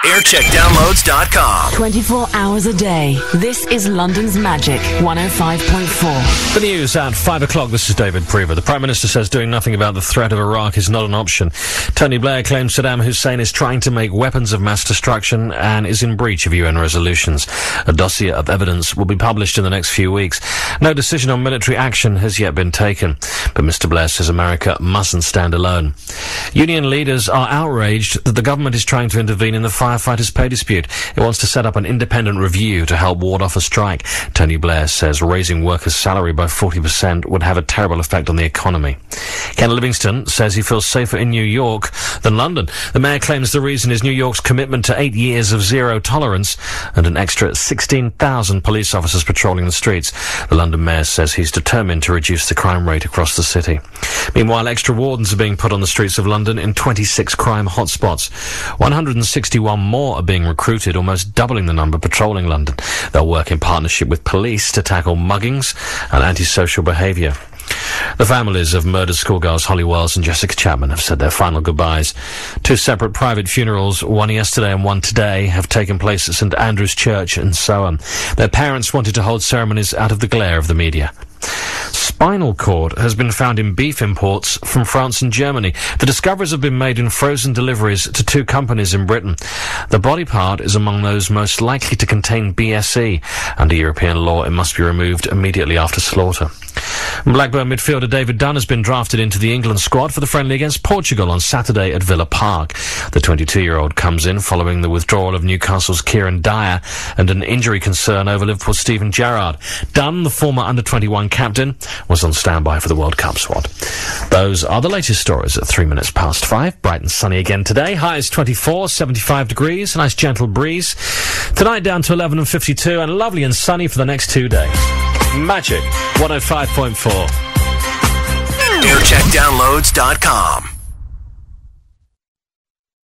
Aircheckdownloads.com. 24 hours a day. This is London's Magic 105.4. The news at 5 o'clock. This is David Prever. The Prime Minister says doing nothing about the threat of Iraq is not an option. Tony Blair claims Saddam Hussein is trying to make weapons of mass destruction and is in breach of UN resolutions. A dossier of evidence will be published in the next few weeks. No decision on military action has yet been taken, but Mr. Blair says America mustn't stand alone. Union leaders are outraged that the government is trying to intervene in the firefighters' pay dispute. It wants to set up an independent review to help ward off a strike. Tony Blair says raising workers' salary by 40% would have a terrible effect on the economy. Ken Livingstone says he feels safer in New York than London. The mayor claims the reason is New York's commitment to 8 years of zero tolerance and an extra 16,000 police officers patrolling the streets. The London mayor says he's determined to reduce the crime rate across the city. Meanwhile, extra wardens are being put on the streets of London in 26 crime hotspots. 161 more are being recruited, almost doubling the number patrolling London. They'll work in partnership with police to tackle muggings and antisocial behaviour. The families of murdered schoolgirls Holly Wells and Jessica Chapman have said their final goodbyes. Two separate private funerals, one yesterday and one today, have taken place at St Andrew's Church in Soham. Their parents wanted to hold ceremonies out of the glare of the media. Spinal cord has been found in beef imports from France and Germany. The discoveries have been made in frozen deliveries to two companies in Britain. The body part is among those most likely to contain BSE. Under European law, it must be removed immediately after slaughter. Blackburn midfielder David Dunn has been drafted into the England squad for the friendly against Portugal on Saturday at Villa Park. The 22-year-old comes in following the withdrawal of Newcastle's Kieran Dyer and an injury concern over Liverpool's Steven Gerrard. Dunn, the former under-21 captain, was on standby for the World Cup squad. Those are the latest stories at 3 minutes past 5. Bright and sunny again today. High is 24, 75 degrees, a nice gentle breeze. Tonight down to 11 and 52, and lovely and sunny for the next 2 days. Magic 105.4. Aircheckdownloads.com.